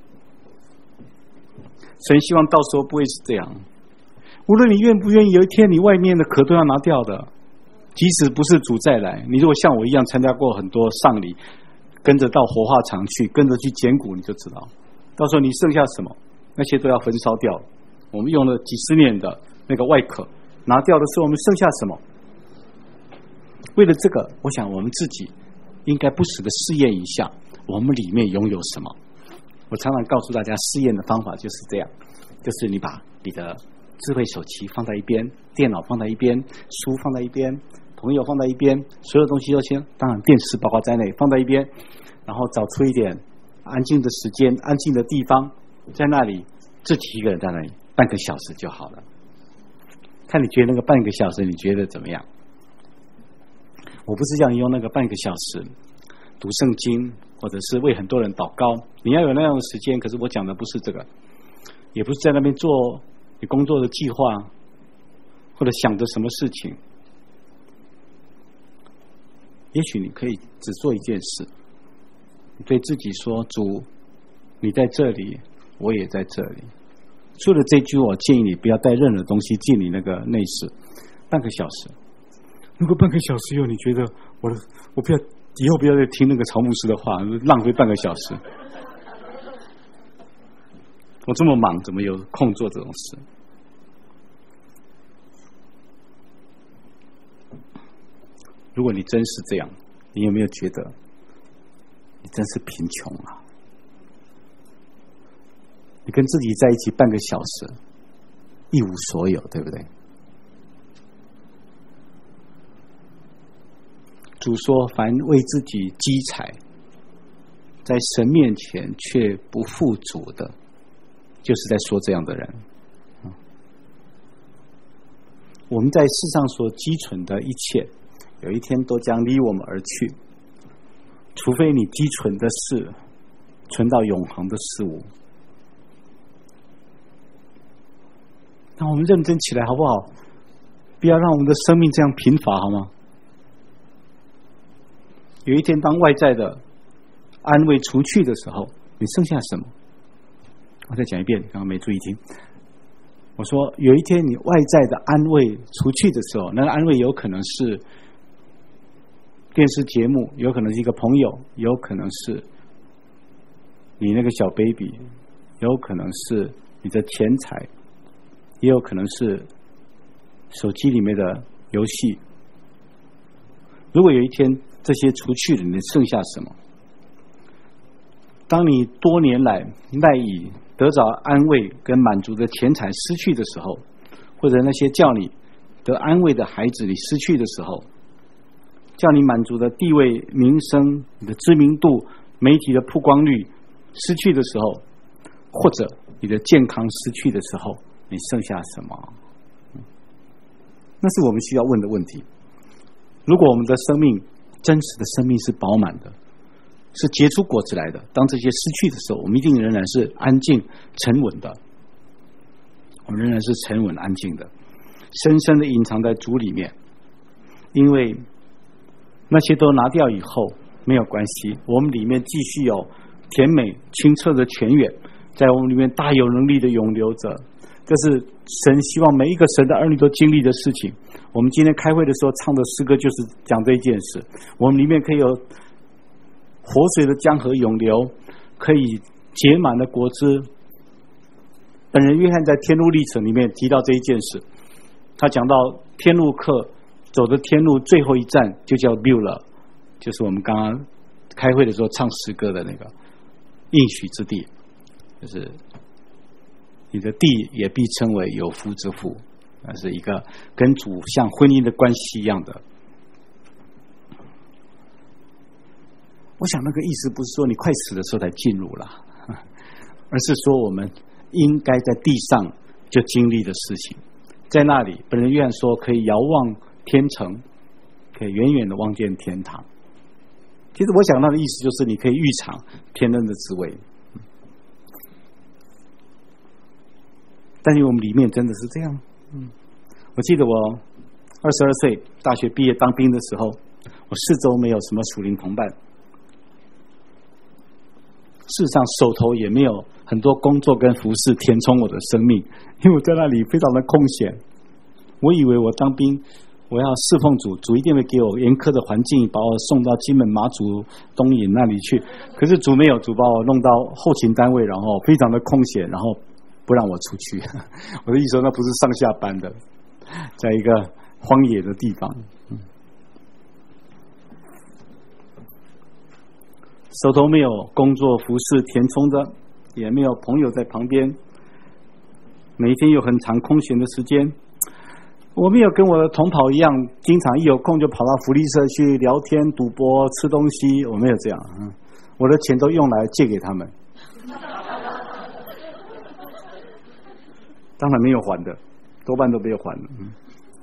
神希望到时候不会是这样，无论你愿不愿意，有一天你外面的壳都要拿掉的。即使不是主再来，你如果像我一样参加过很多丧礼，跟着到火化场去，跟着去捡骨，你就知道，到时候你剩下什么，那些都要焚烧掉。我们用了几十年的那个外壳拿掉的时候，我们剩下什么？为了这个，我想我们自己应该不时的试验一下，我们里面拥有什么。我常常告诉大家，试验的方法就是这样，就是你把你的智慧手机放在一边，电脑放在一边，书放在一边，朋友放在一边，所有东西都先，当然电视包括在内放在一边，然后找出一点安静的时间、安静的地方，在那里自己一个人在那里半个小时就好了。看你觉得那个半个小时你觉得怎么样？我不是叫你用那个半个小时读圣经，或者是为很多人祷告，你要有那样的时间。可是我讲的不是这个，也不是在那边做你工作的计划，或者想着什么事情。也许你可以只做一件事，你对自己说：主，你在这里，我也在这里。除了这句，我建议你不要带任何东西进你那个内室，半个小时。如果半个小时以后你觉得我的我不要以后不要再听那个曹牧师的话，浪费半个小时。我这么忙，怎么有空做这种事？如果你真是这样，你有没有觉得你真是贫穷啊？你跟自己在一起半个小时，一无所有，对不对？主说：凡为自己积财，在神面前却不富足的，就是在说这样的人。我们在世上所积存的一切，有一天都将离我们而去，除非你积存的是存到永恒的事物。那我们认真起来好不好？不要让我们的生命这样贫乏，好吗？有一天当外在的安慰除去的时候，你剩下什么？我再讲一遍，刚刚没注意听。我说有一天你外在的安慰除去的时候，那个安慰有可能是电视节目，有可能是一个朋友，有可能是你那个小 baby， 有可能是你的钱财，也有可能是手机里面的游戏。如果有一天这些除去了，你剩下什么？当你多年来赖以得着安慰跟满足的钱财失去的时候，或者那些叫你得安慰的孩子你失去的时候，叫你满足的地位、名声、你的知名度、媒体的曝光率失去的时候，或者你的健康失去的时候，你剩下什么？那是我们需要问的问题。如果我们的生命，真实的生命是饱满的，是结出果子来的，当这些失去的时候，我们一定仍然是安静沉稳的，我们仍然是沉稳安静的，深深的隐藏在主里面。因为那些都拿掉以后没有关系，我们里面继续有甜美清澈的泉源，在我们里面大有能力的涌流着。这是神希望每一个神的儿女都经历的事情。我们今天开会的时候唱的诗歌就是讲这一件事。我们里面可以有活水的江河涌流，可以结满了果汁。本人约翰在天路历程里面提到这一件事，他讲到天路客走的天路最后一站就叫 Beulah， 就是我们刚刚开会的时候唱诗歌的那个应许之地，就是你的地也必称为有福之父，那是一个跟主像婚姻的关系一样的。我想那个意思不是说你快死的时候才进入了，而是说我们应该在地上就经历的事情。在那里本人约翰说可以遥望天城，可以远远的望见天堂。其实我想到的意思就是你可以预尝天恩的滋味。但是我们里面真的是这样。嗯，我记得我二十二岁大学毕业当兵的时候，我四周没有什么属灵同伴，事实上手头也没有很多工作跟服事填充我的生命，因为我在那里非常的空闲。我以为我当兵我要侍奉主，主一定会给我严苛的环境，把我送到金门马祖东引那里去。可是主没有，主把我弄到后勤单位，然后非常的空闲，然后不让我出去。我的意思说那不是上下班的，在一个荒野的地方。嗯，手头没有工作服事填充的，也没有朋友在旁边，每一天有很长空闲的时间。我没有跟我的同袍一样，经常一有空就跑到福利社去聊天、赌博、吃东西，我没有这样。我的钱都用来借给他们。 当然没有还的，多半都没有还的。嗯，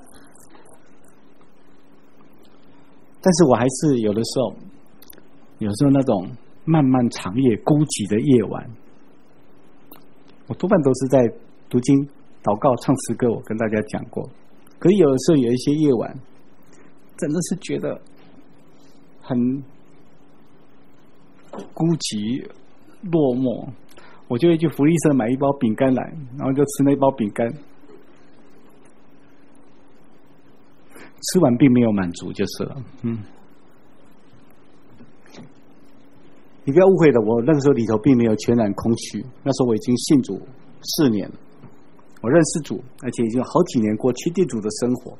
但是我还是有的时候，有时候那种漫漫长夜、孤寂的夜晚，我多半都是在读经、祷告、唱诗歌。我跟大家讲过，可是有的时候有一些夜晚，真的是觉得很孤寂、落寞，我就会去福利社买一包饼干来，然后就吃那包饼干，吃完并没有满足就是了。嗯，你不要误会了，我那个时候里头并没有全然空虚，那时候我已经信主四年了，我认识主，而且已经好几年过亲近主的生活，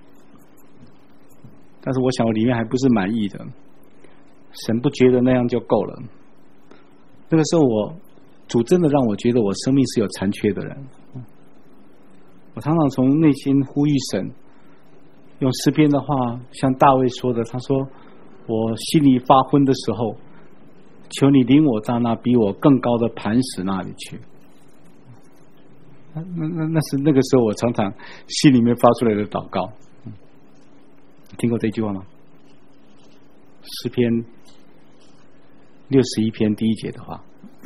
但是我想我里面还不是满意的，神不觉得那样就够了。那个时候我主真的让我觉得我生命是有残缺的人，我常常从内心呼吁神，用诗篇的话像大卫说的，他说我心里发昏的时候，求你领我到那比我更高的磐石那里去。那那那是那个时候我常常心里面发出来的祷告。听过这句话吗？诗篇六十一篇第一节的话，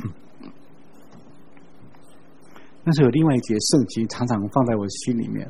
那是有另外一节圣经常常放在我心里面，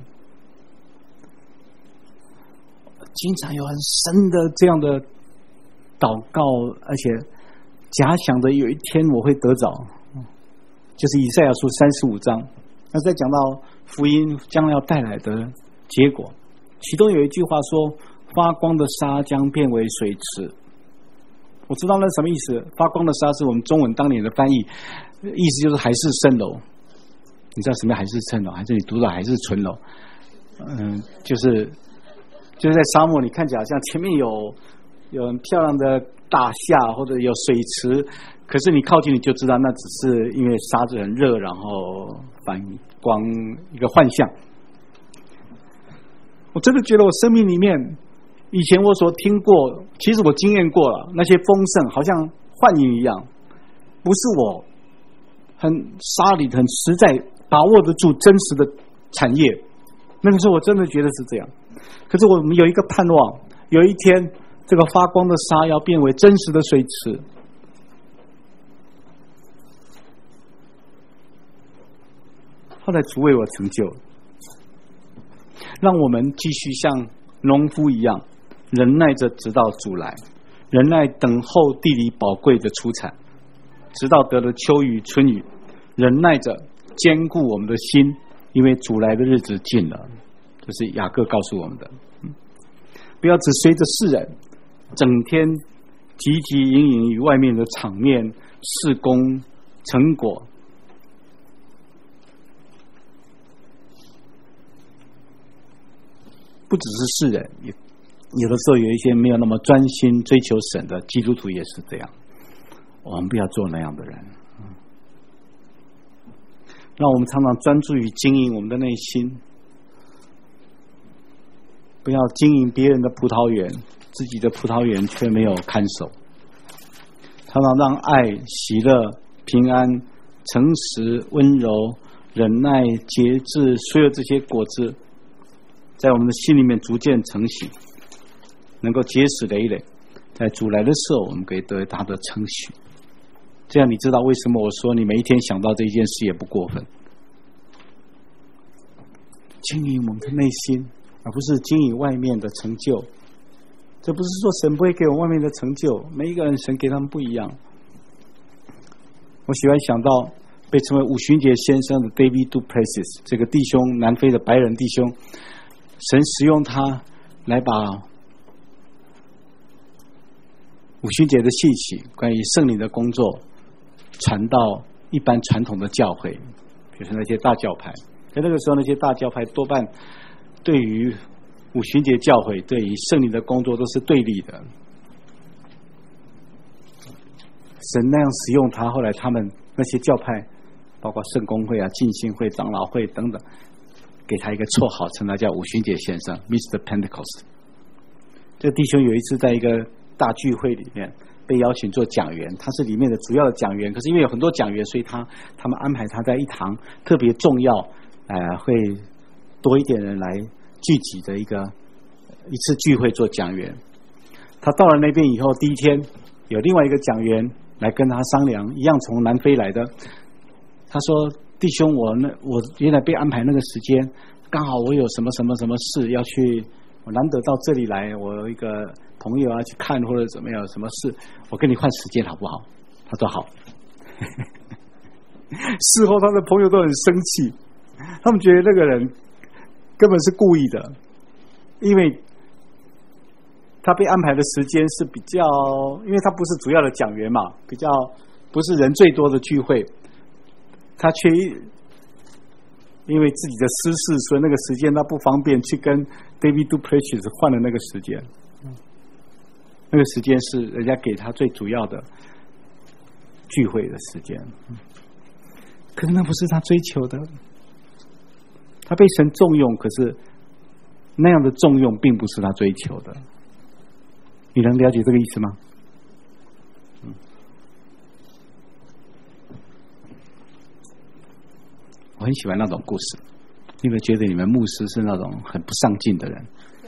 经常有很深的这样的祷告，而且假想的有一天我会得着，就是以赛亚书三十五章，那在讲到福音将要带来的结果，其中有一句话说发光的沙将变为水池。我知道那什么意思，发光的沙是我们中文当年的翻译，意思就是海市蜃楼。你知道什么海市蜃楼？还是你读到海市蜃楼？嗯，就是就是在沙漠，你看起来好像前面有有很漂亮的大厦或者有水池，可是你靠近你就知道那只是因为沙子很热，然后反光一个幻象。我真的觉得我生命里面以前我所听过，其实我经验过了，那些丰盛好像幻影一样，不是我很沙里很实在把握得住真实的产业。那个时候我真的觉得是这样，可是我们有一个盼望，有一天这个发光的沙要变为真实的水池。后来主为我成就，让我们继续像农夫一样忍耐着直到主来，忍耐等候地里宝贵的出产，直到得了秋雨春雨，忍耐着坚固我们的心，因为主来的日子近了。这是雅各告诉我们的。不要只随着世人整天汲汲营营于外面的场面、事工、成果，不只是世人，也有的时候有一些没有那么专心追求神的基督徒也是这样。我们不要做那样的人，让我们常常专注于经营我们的内心，不要经营别人的葡萄园，自己的葡萄园却没有看守。常常让爱、喜乐、平安、诚实、温柔、忍耐、节制，所有这些果子在我们的心里面逐渐成型，能够结实累累，在主来的时候我们可以得他的称许。这样你知道为什么我说你每一天想到这一件事也不过分。经营我们的内心，而不是经营外面的成就。这不是说神不会给我外面的成就，每一个人神给他们不一样。我喜欢想到被称为五旬节先生的 David Duplessis 这个弟兄，南非的白人弟兄，神使用他来把五旬节的信息，关于圣灵的工作传到一般传统的教会，比如说那些大教派。在那个时候，那些大教派多半对于五旬节教会、对于圣灵的工作都是对立的。神那样使用他，后来他们那些教派，包括圣公会啊、浸信会、长老会等等，给他一个绰号，称他叫五旬节先生 Mister Pentecost。 这个弟兄有一次在一个大聚会里面被邀请做讲员，他是里面的主要的讲员，可是因为有很多讲员，所以他他们安排他在一堂特别重要呃，会多一点人来聚集的一个一次聚会做讲员。他到了那边以后，第一天有另外一个讲员来跟他商量，一样从南非来的。他说：“弟兄，我那我原来被安排那个时间，刚好我有什么什么什么事要去，我难得到这里来，我有一个朋友要去看或者怎么样，什么事，我跟你换时间好不好？”他说好。事后他的朋友都很生气，他们觉得那个人根本是故意的，因为他被安排的时间是比较，因为他不是主要的讲员嘛，比较不是人最多的聚会，他却因为自己的私事，所以那个时间他不方便去跟 David Duplessis 换了那个时间，那个时间是人家给他最主要的聚会的时间，可是那不是他追求的。他被神重用，可是那样的重用并不是他追求的。你能了解这个意思吗？嗯，我很喜欢那种故事。你们觉得你们牧师是那种很不上进的人？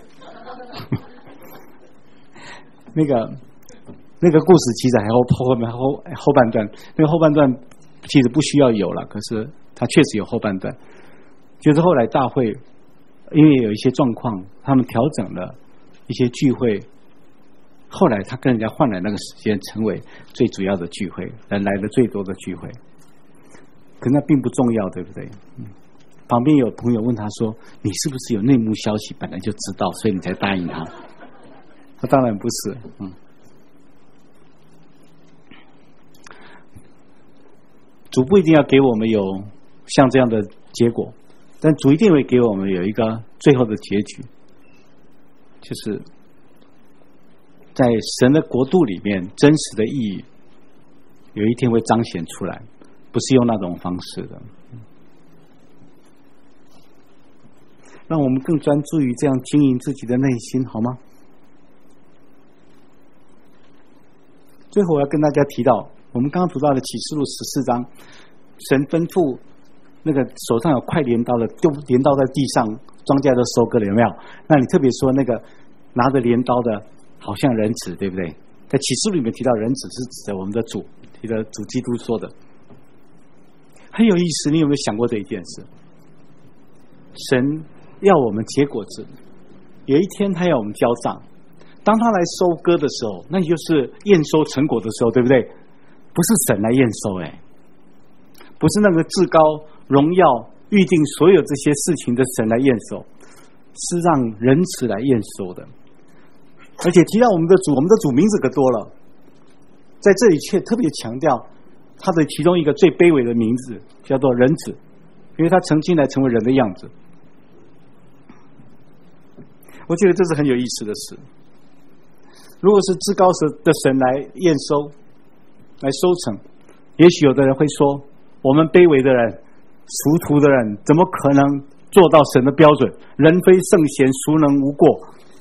那个那个故事其实还后后面后后半段，那个后半段其实不需要有了，可是它确实有后半段。就是后来大会因为有一些状况，他们调整了一些聚会，后来他跟人家换了那个时间，成为最主要的聚会，人来的最多的聚会。可那并不重要，对不对？嗯，旁边有朋友问他说：“你是不是有内幕消息，本来就知道，所以你才答应他？”他当然不是，嗯。主不一定要给我们有像这样的结果，但主一定会给我们有一个最后的结局，就是在神的国度里面真实的意义有一天会彰显出来，不是用那种方式的。让我们更专注于这样经营自己的内心，好吗？最后我要跟大家提到，我们刚刚读到的启示录十四章，神吩咐那个手上有快镰刀的丢镰刀在地上，庄稼都收割了，有没有？那你特别说那个拿着镰刀的好像人子，对不对？在启示录里面提到人子是指的我们的主，提的主基督说的，很有意思。你有没有想过这一件事？神要我们结果子，有一天他要我们交账，当他来收割的时候，那也就是验收成果的时候，对不对？不是神来验收，哎，不是那个至高荣耀预定所有这些事情的神来验收，是让人子来验收的。而且提到我们的主，我们的主名字可多了，在这里却特别强调他的其中一个最卑微的名字，叫做人子，因为他曾经来成为人的样子。我觉得这是很有意思的事。如果是至高的神来验收来收成，也许有的人会说，我们卑微的人俗徒的人怎么可能做到神的标准？人非圣贤，孰能无过？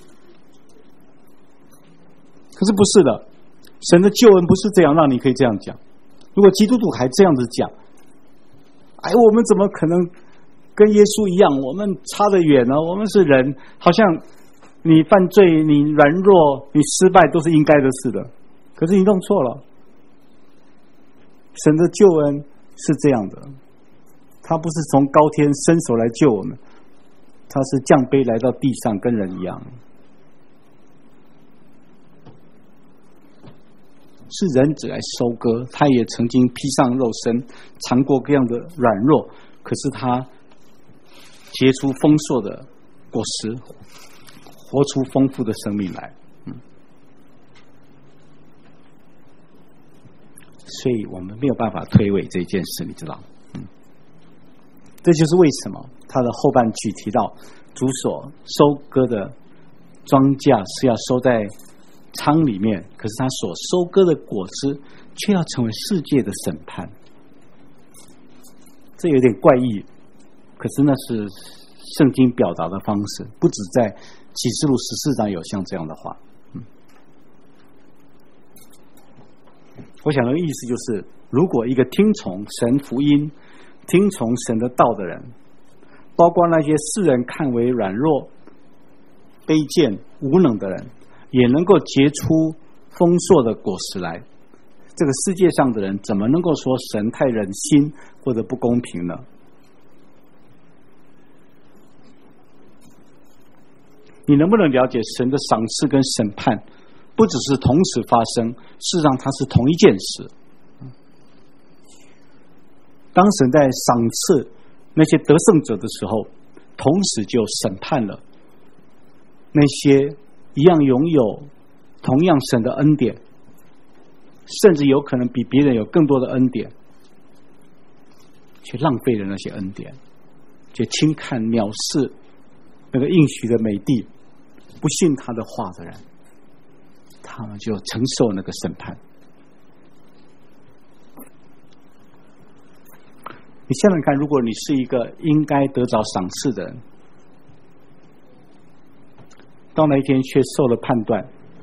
可是不是的，神的救恩不是这样让你可以这样讲。如果基督徒还这样子讲，哎，我们怎么可能跟耶稣一样？我们差得远呢，我们是人，好像你犯罪，你软弱，你失败都是应该的事的。可是你弄错了，神的救恩是这样的，他不是从高天伸手来救我们，他是降卑来到地上，跟人一样，是人子来收割。他也曾经披上肉身，尝过各样的软弱，可是他结出丰硕的果实，活出丰富的生命来。嗯，所以我们没有办法推诿这件事，你知道？嗯，这就是为什么他的后半句提到主所收割的庄稼是要收在仓里面，可是他所收割的果子却要成为世界的审判。这有点怪异，可是那是圣经表达的方式，不止在启示录十四章有像这样的话。嗯，我想的意思就是，如果一个听从神福音、听从神的道的人， 包括那些世人看为软弱、卑贱、无能的人，也能够结出丰硕的果实来。这个世界上的人怎么能够说神太忍心或者不公平呢？你能不能了解神的赏赐跟审判不只是同时发生，事实上它是同一件事。当神在赏赐那些得胜者的时候，同时就审判了那些一样拥有同样神的恩典，甚至有可能比别人有更多的恩典，却浪费了那些恩典，却轻看藐视那个应许的美地，不信他的话的人，他们就承受那个审判。你想想看，如果你是一个应该得着赏赐的人，到那一天却受了判断，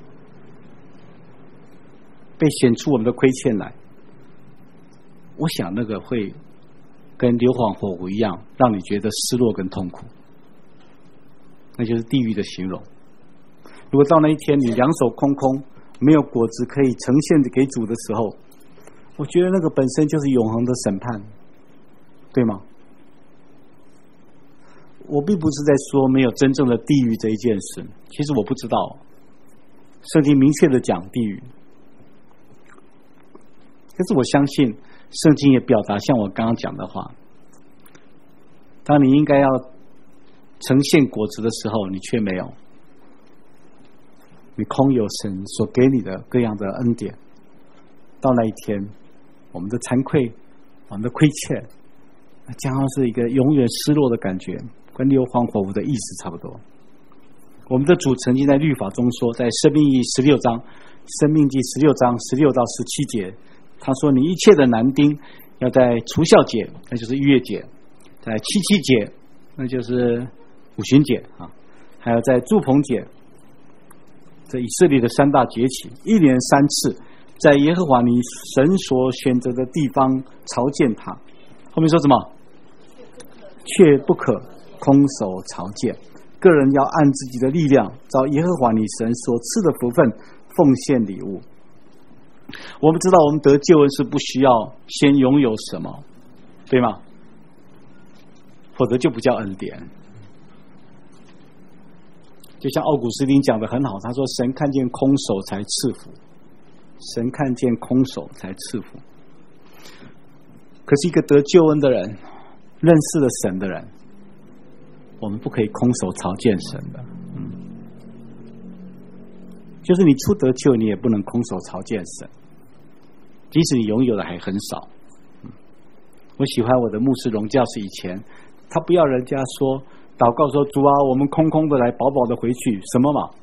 被显出我们的亏欠来，我想那个会跟硫磺火湖一样，让你觉得失落跟痛苦，那就是地狱的形容。如果到那一天你两手空空，没有果子可以呈现给主的时候，我觉得那个本身就是永恒的审判，对吗？我并不是在说没有真正的地狱这一件事，其实我不知道，圣经明确的讲地狱，可是我相信圣经也表达像我刚刚讲的话，当你应该要呈现果子的时候，你却没有，你空有神所给你的各样的恩典，到那一天我们的惭愧，我们的亏欠，那将要是一个永远失落的感觉，跟硫磺火湖的意思差不多。我们的主曾经在律法中说，在申命记十六章申命记十六章十六到十七节，他说你一切的男丁要在除酵节，那就是逾越节，在七七节，那就是五旬节啊，还有在住棚节，这以色列的三大节期，一年三次，在耶和华你神所选择的地方朝见他。后面说什么？却不可空手朝见，个人要按自己的力量，照耶和华你神所赐的福分奉献礼物。我们知道我们得救恩是不需要先拥有什么，对吗？否则就不叫恩典。就像奥古斯丁讲得很好，他说神看见空手才赐福，神看见空手才赐福。可是一个得救恩的人，认识了神的人，我们不可以空手朝见神的。嗯，就是你初得救，你也不能空手朝见神，即使你拥有的还很少。嗯，我喜欢我的牧师荣教士以前，他不要人家说祷告说主啊，我们空空的来，饱饱的回去，什么嘛？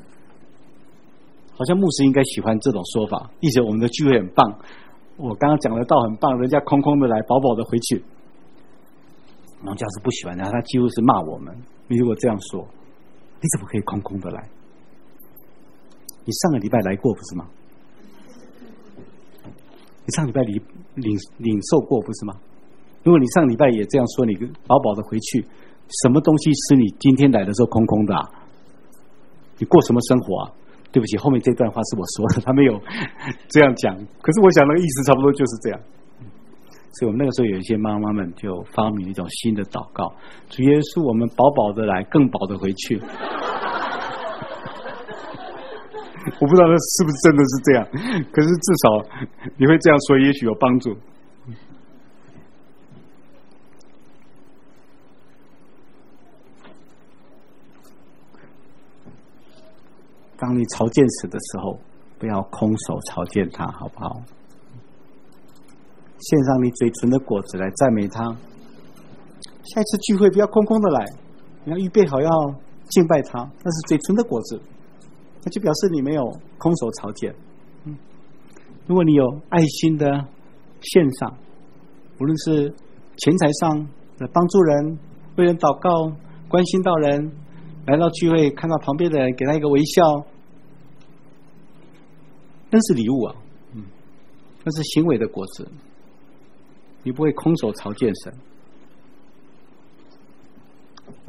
好像牧师应该喜欢这种说法，意思我们的聚会很棒，我刚刚讲的道很棒，人家空空的来，饱饱的回去。荣教士不喜欢，然后他几乎是骂我们。你如果这样说，你怎么可以空空的来？你上个礼拜来过不是吗？你上礼拜领领领受过不是吗？如果你上礼拜也这样说，你饱饱的回去，什么东西使你今天来的时候空空的啊？你过什么生活啊？对不起，后面这段话是我说的，他没有这样讲，可是我想那个意思差不多就是这样。所以我们那个时候有一些妈妈们就发明一种新的祷告，主耶稣，我们饱饱的来，更饱的回去。我不知道那是不是真的是这样，可是至少你会这样说，也许有帮助。当你朝见神的时候，不要空手朝见他，好不好？献上你嘴唇的果子来赞美他。下一次聚会不要空空的来，你要预备好要敬拜他，那是嘴唇的果子，那就表示你没有空手朝见。嗯，如果你有爱心的献上，无论是钱财上的帮助人、为人祷告、关心到人，来到聚会看到旁边的人给他一个微笑，那是礼物啊，嗯，那是行为的果子。你不会空手朝见神。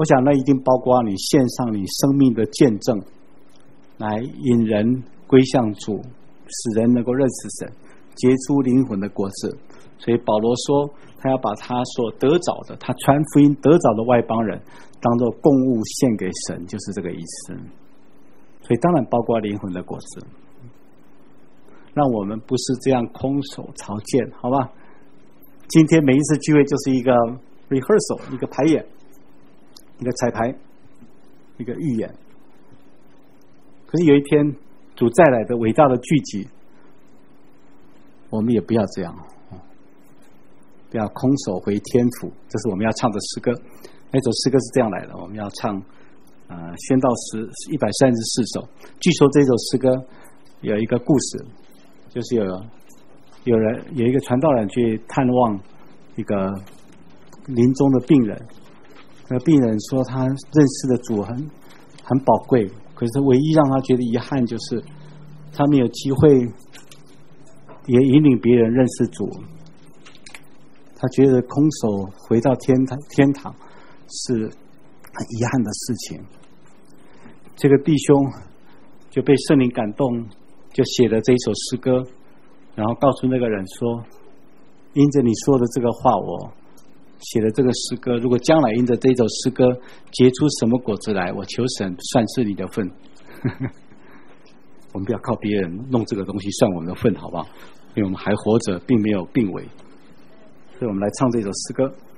我想那一定包括你献上你生命的见证，来引人归向主，使人能够认识神，结出灵魂的果子。所以保罗说他要把他所得着的，他传福音得着的外邦人当作供物献给神，就是这个意思。所以当然包括灵魂的果子，让我们不是这样空手朝见，好吧？今天每一次聚会就是一个 rehearsal， 一个排演，一个彩排，一个预演。可是有一天主再来的伟大的聚集，我们也不要这样，不要空手回天府。这是我们要唱的诗歌。那首诗歌是这样来的，我们要唱呃宣道诗一百三十四首。据说这首诗歌有一个故事，就是有有人有一个传道人去探望一个临终的病人，那个病人说他认识的主很很宝贵，可是唯一让他觉得遗憾就是他没有机会也引领别人认识主。他觉得空手回到天堂天堂是很遗憾的事情。这个弟兄就被圣灵感动，就写了这一首诗歌，然后告诉那个人说，因着你说的这个话，我写了这个诗歌，如果将来因着这首诗歌结出什么果子来，我求神算是你的份。我们不要靠别人弄这个东西算我们的份，好不好？因为我们还活着，并没有病危。所以我们来唱这首诗歌。